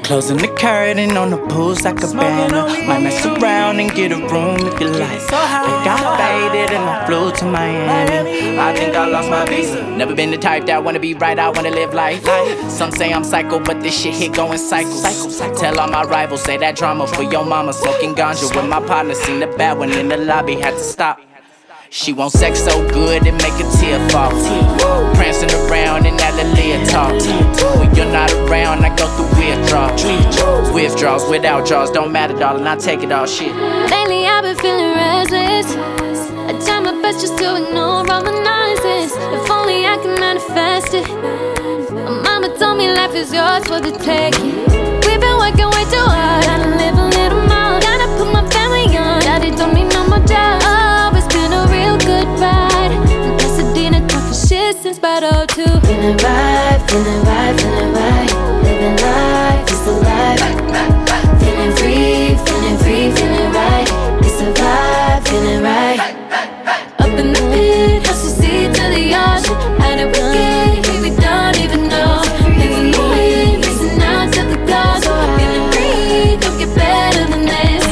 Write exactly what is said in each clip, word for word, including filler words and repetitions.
Closing the curtain on the pool's like a banner. Might mess around and get a room if you like. I got faded and I flew to Miami. I think I lost my visa. Never been the type that wanna be right, I wanna live life. Some say I'm psycho, but this shit hit go in cycles. Tell all my rivals, say that drama for your mama. Smoking ganja with my partner, seen the bad one in the lobby, had to stop. She want sex so good it make a tear fall. Prancing around in that Aaliyah talk. When you're not around, I go through withdrawals. Withdrawals, without draws, don't matter, darling, I take it all, shit. Lately I've been feeling restless. I try my best just to ignore all the nonsense. If only I can manifest it. My mama told me life is yours for the taking. We've been working way too hard, gotta live a little more. Gotta put my family on, daddy told me no more job. Oh, it's been a real good ride. And Pasadena tough for shit since Battle two. Feeling right, feeling right, feeling right. Living life is the life. Feeling free, feeling free, feeling right. It's a vibe, feeling right. Up in the pit, house to sea to the ocean. Had it wicked, here we don't even know. Living moving, racing out to the coast. Feeling free, don't get better than this.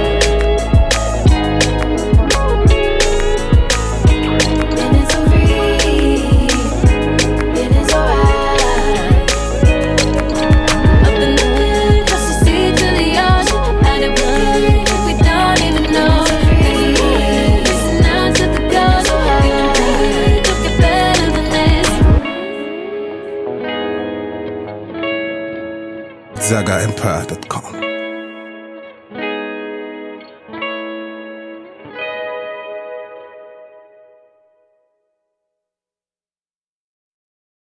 Feeling so free, feeling so right. Up in the pit, house to sea to the ocean. Had it wicked, here we don't even know. Living moving, racing out to the coast. Feeling free, don't get better than this. Zaga Empire dot com